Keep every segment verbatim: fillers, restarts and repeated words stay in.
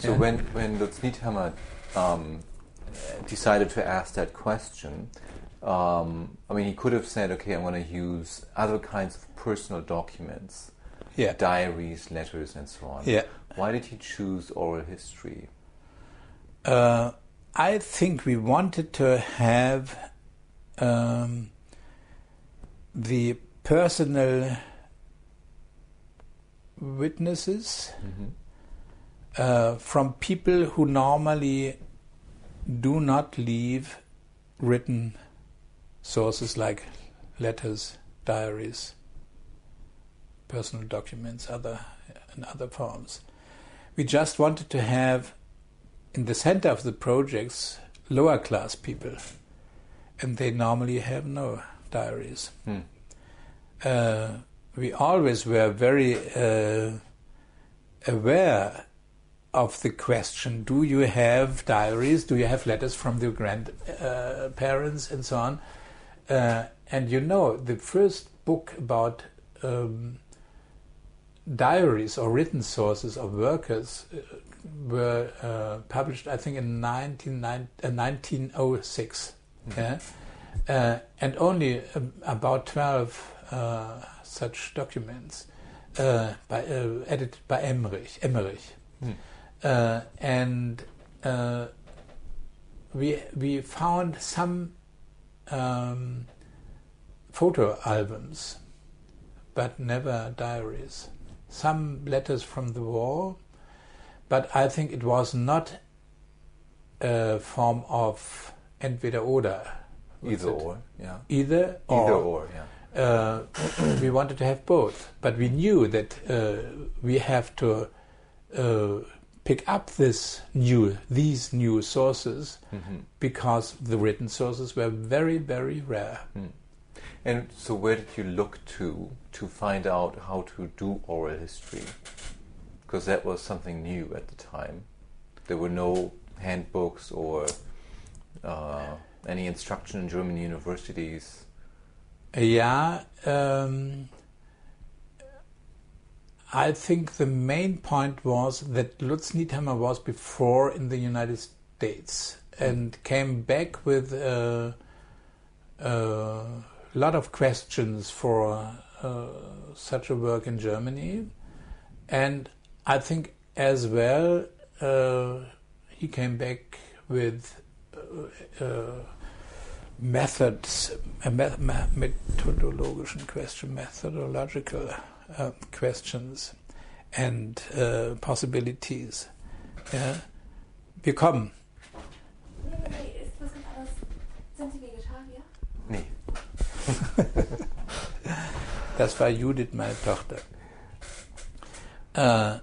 So yeah. when, when Lutz Niethammer um, decided to ask that question, um, I mean, he could have said, okay, I'm going to use other kinds of personal documents, yeah. diaries, letters, and so on. Yeah. Why did he choose oral history? Uh, I think we wanted to have um, the personal witnesses mm-hmm. uh, from people who normally do not leave written sources like letters, diaries, personal documents, other in other forms. We just wanted to have in the center of the projects lower class people, and they normally have no diaries. Hmm. Uh, we always were very uh, aware of the question, do you have diaries, do you have letters from the grandparents uh, and so on? Uh, and you know, the first book about um, diaries or written sources of workers uh, were uh, published, I think, in nineteen oh six. Mm-hmm. Yeah? Uh, and only um, about twelve uh, such documents uh, by, uh, edited by Emmerich. Emmerich. Mm. Uh, and uh, we we found some um, photo albums, but never diaries. Some letters from the war, but I think it was not a form of entweder oder. Either or, yeah. Either or. Either or, yeah. Uh, we wanted to have both, but we knew that uh, we have to uh, pick up this new, these new sources mm-hmm. because the written sources were very, very rare. Mm. And so where did you look to to find out how to do oral history? Because that was something new at the time. There were no handbooks or uh, any instruction in German universities. Yeah, um, I think the main point was that Lutz Niethammer was before in the United States and came back with a, a lot of questions for uh, such a work in Germany. And I think as well uh, he came back with uh, uh, methods, a me- methodologischen question, methodological uh, questions and uh, possibilities. Ja. Wir kommen. Nee, nee, nee, ist was ganz anderes. Sind Sie Vegetarier? Nee. Das war Judith, meine Tochter. Uh,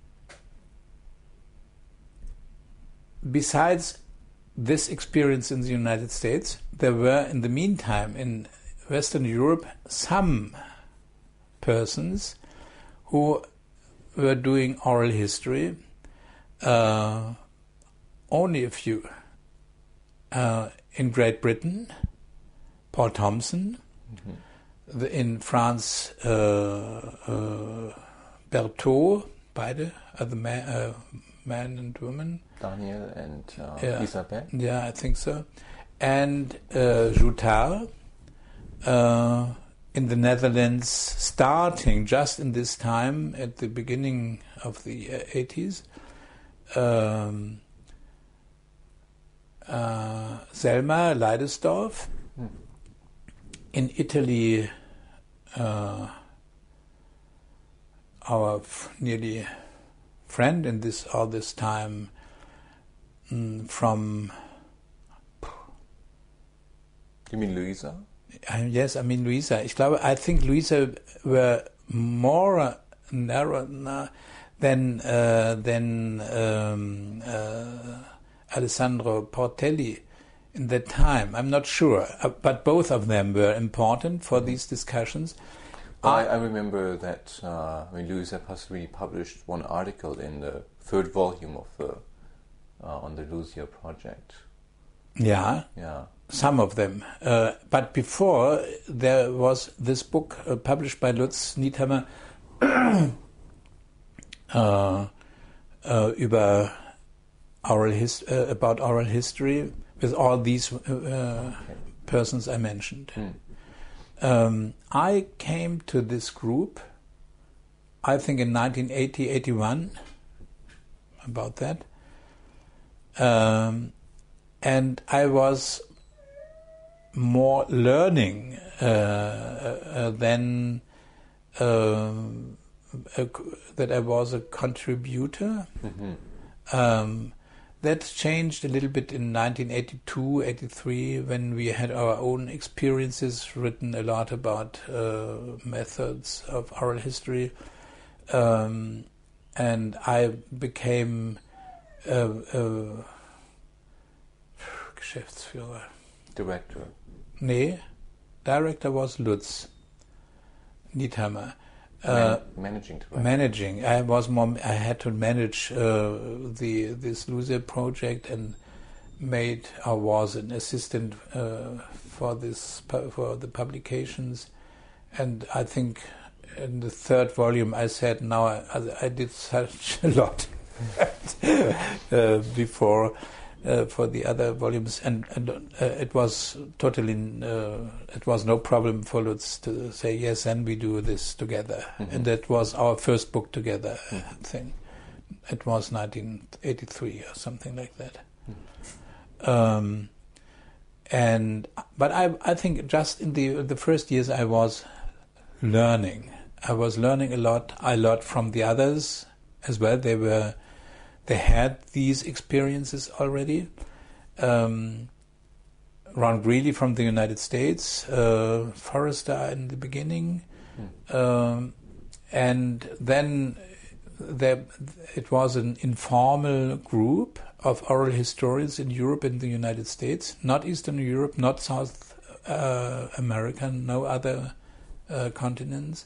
besides this experience in the United States, there were in the meantime in Western Europe some persons who were doing oral history, uh, only a few. Uh, in Great Britain, Paul Thompson, mm-hmm. the, in France, uh, uh, Berthaud, beide, uh, the man, uh, man and woman. Daniel and uh, yeah. Isabel? Yeah, I think so. And uh, Joutard uh, in the Netherlands, starting just in this time at the beginning of the uh, eighties. Um, uh, Selma Leidesdorf. Hmm. In Italy, uh, our f- nearly friend in this all this time mm, from. You mean Luisa? Uh, yes, I mean Luisa. Ich glaube, I think Luisa were more narrow uh, than uh, than um, uh, Alessandro Portelli in that time. I'm not sure, uh, but both of them were important for these discussions. Well, I, I remember that uh, I mean, Luisa Passeri published one article in the third volume of the uh, on the Lucia project. Yeah, yeah, some of them. Uh, but before there was this book uh, published by Lutz Niethammer uh, uh, über oral his, uh, about oral history with all these uh, Okay. persons I mentioned. Mm. Um, I came to this group, I think in nineteen eighty, eighty-one, about that. Um, and I was more learning uh, uh, than um, a, that I was a contributor. Mm-hmm. Um, that changed a little bit in nineteen eighty-two, eighty-three, when we had our own experiences, written a lot about uh, methods of oral history. Um, and I became a, a Geschäftsführer. Director. Nee, director was Lutz Niethammer. Man- Uh, managing director. managing. I was more. I had to manage uh, the this Luce project, and made. I was an assistant uh, for this pu- for the publications, and I think in the third volume I said, now I, I did such a lot uh, before. Uh, for the other volumes, and, and uh, it was totally, uh, it was no problem for Lutz to say yes, and we do this together. Mm-hmm. And that was our first book together Mm-hmm. thing. It was nineteen eighty-three or something like that. Mm-hmm. Um, and but I, I think just in the the first years I was learning. I was learning a lot. I learned from the others as well. They were. They had these experiences already. Um, Ron Greeley from the United States, uh, Forrester in the beginning, Mm. um, and then there, it was an informal group of oral historians in Europe and the United States, not Eastern Europe, not South uh, America, no other uh, continents,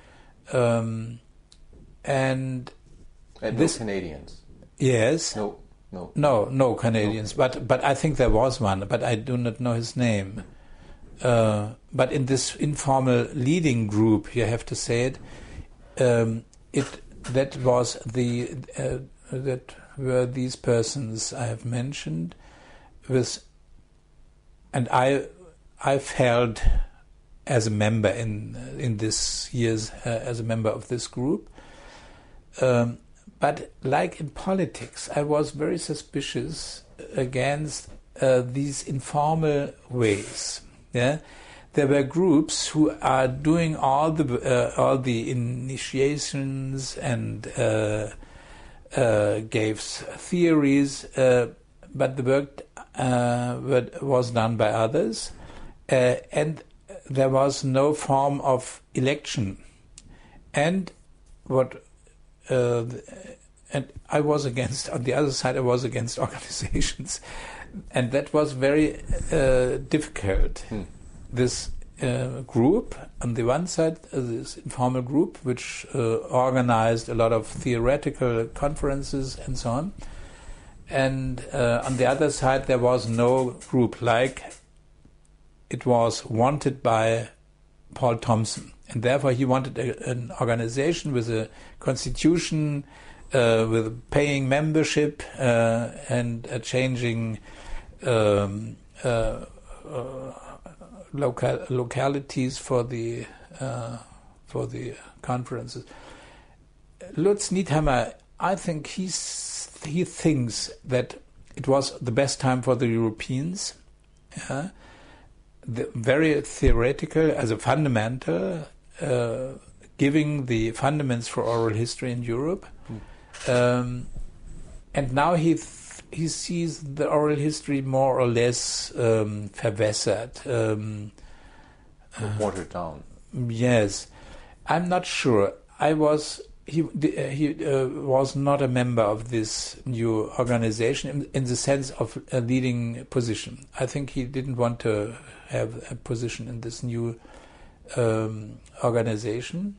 um, and And this- no Canadians. yes. No, no. No, no Canadians, but but I think there was one, but I do not know his name. Uh, but in this informal leading group, you have to say it. Um, it that was the uh, that were these persons I have mentioned, with, and I I felt as a member in in this years uh, as a member of this group. Um, But like in politics, I was very suspicious against uh, these informal ways. Yeah, there were groups who are doing all the uh, all the initiations and uh, uh, gave theories, uh, but the work uh, was done by others, uh, and there was no form of election. And what. Uh, and I was against, on the other side, I was against organizations. And that was very uh, difficult. Hmm. This uh, group, on the one side, uh, this informal group, which uh, organized a lot of theoretical conferences and so on. And uh, on the other side, there was no group like it was wanted by Paul Thompson. And therefore he wanted a, an organization with a constitution, uh, with paying membership uh, and uh, changing um, uh, uh, local localities for the uh, for the conferences. Lutz Niethammer, I think he's, he thinks that it was the best time for the Europeans. Yeah? The very theoretical, as a fundamental. Uh, giving the fundamentals for oral history in Europe, mm. um, and now he th- he sees the oral history more or less um, verwässert, um, watered down. Yes, I'm not sure. I was he he uh, was not a member of this new organization in, in the sense of a leading position. I think he didn't want to have a position in this new. Um, organization.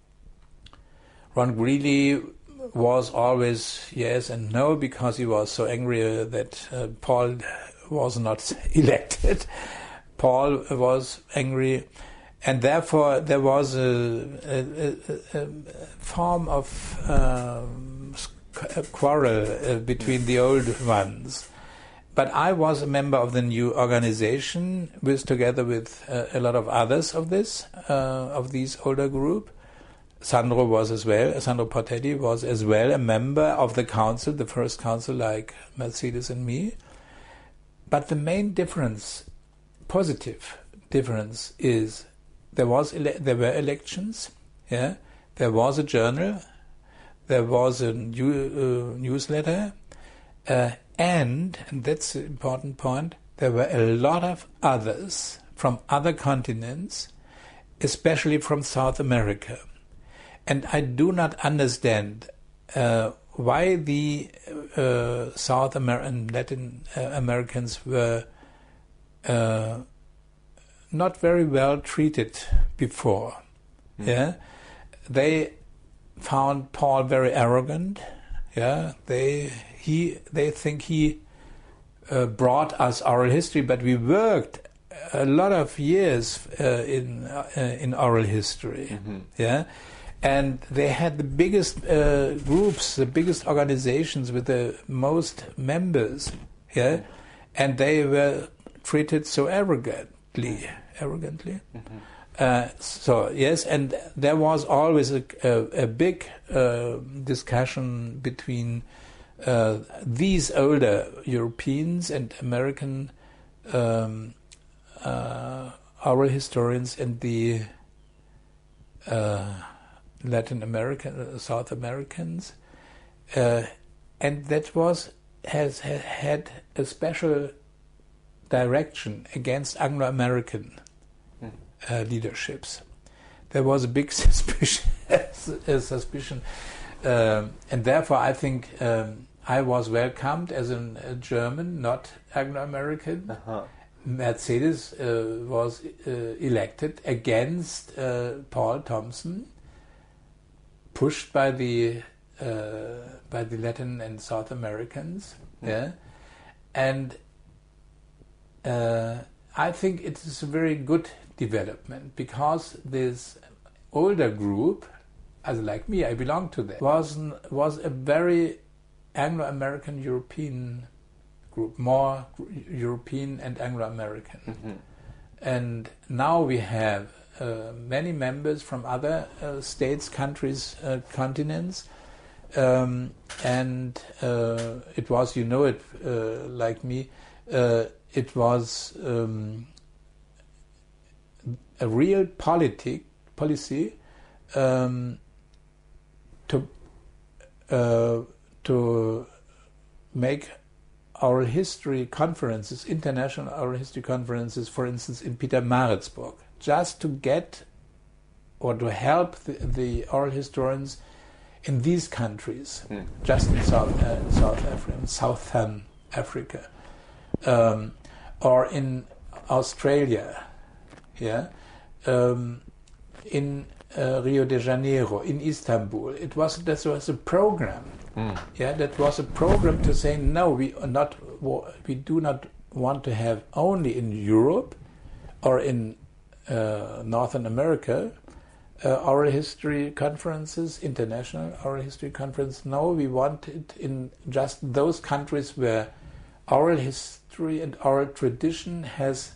Ron Greeley was always yes and no because he was so angry that uh, Paul was not elected. Paul was angry, and therefore there was a, a, a, a form of um, qu- quarrel uh, between the old ones. But I was a member of the new organization, with together with uh, a lot of others of this uh, of these older group. Sandro was as well. Sandro Portelli was as well a member of the council, the first council, like Mercedes and me. But the main difference, positive difference, is there was ele- there were elections. Yeah, there was a journal, there was a new, uh, newsletter, uh, and and that's the important point. There were a lot of others from other continents, especially from South America. And I do not understand uh, why the uh, South American, Latin uh, Americans were uh, not very well treated before. Mm. Yeah, they found Paul very arrogant. Yeah, they he they think he uh, brought us oral history, but we worked a lot of years uh, in uh, in oral history. Mm-hmm. Yeah. And they had the biggest uh, groups, the biggest organizations with the most members, yeah, and they were treated so arrogantly, arrogantly. Mm-hmm. Uh, so yes, and there was always a, a, a big uh, discussion between uh, these older Europeans and American um, uh, oral historians and the uh, Latin American, uh, South Americans, uh, and that was has, has had a special direction against Anglo-American mm. uh, leaderships. There was a big suspicion, a suspicion, um, and therefore I think um, I was welcomed as an, a German, not Anglo-American. Uh-huh. Mercedes uh, was uh, elected against uh, Paul Thompson, pushed by the uh, by the Latin and South Americans, mm. yeah, and uh, I think it is a very good development, because this older group, as like me, I belong to that, was was a very Anglo-American European group, more European and Anglo-American, mm-hmm. and now we have Uh, many members from other uh, states, countries, uh, continents, um, and uh, it was, you know it uh, like me, uh, it was um, a real politic, policy um, to uh, to make oral history conferences, international oral history conferences, for instance, in Pietermaritzburg, just to get or to help the, the oral historians in these countries, mm. just in South uh, South Africa, in Southern Africa, um, or in Australia, yeah, um, in uh, Rio de Janeiro, in Istanbul. It was that was a program, mm. yeah, that was a program to say no, we are not, we do not want to have only in Europe or in Uh, Northern America, uh, oral history conferences, international oral history conference. No, we want it in just those countries where oral history and oral tradition has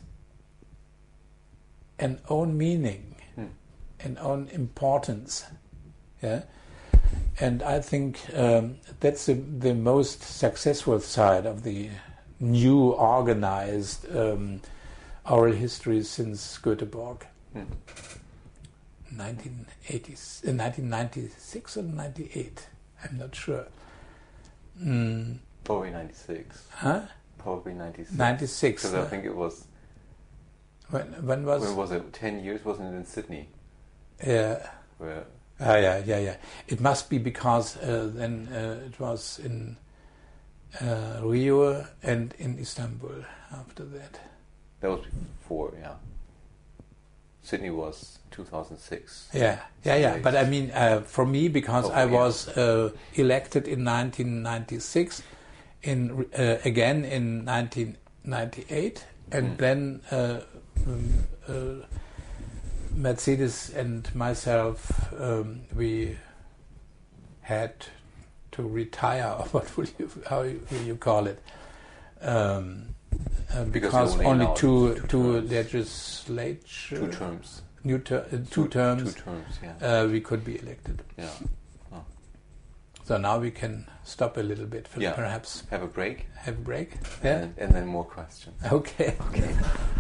an own meaning, hmm. an own importance. Yeah, and I think um, that's the, the most successful side of the new organized Um, oral history since Göteborg, mm. nineteen eighty, uh, nineteen ninety-six or ninety-eight, I'm not sure. Mm. Probably ninety-six. Huh? Probably ninety-six. ninety-six. Because uh, I think it was... When, when was... When was it? Ten years, wasn't it, in Sydney? Yeah. Where... Ah, yeah, yeah, yeah. It must be because uh, then uh, it was in uh, Rio and in Istanbul after that. That was before, yeah. Sydney was two thousand six. Yeah, yeah, yeah. But I mean, uh, for me, because oh, I yeah. was uh, elected in nineteen ninety-six, in uh, again in nineteen ninety-eight, and mm. then uh, um, uh, Mercedes and myself, um, we had to retire, or what will you, how will you call it? Um, uh, Because because only only allowed two two two terms. legislature, Two terms. new ter- uh, two, terms, Two terms, yeah. uh, we could be elected. yeah. Oh. So now we can stop a little bit, Yeah. perhaps Have a break. have a break. Yeah. And, and then more questions. Okay. Okay.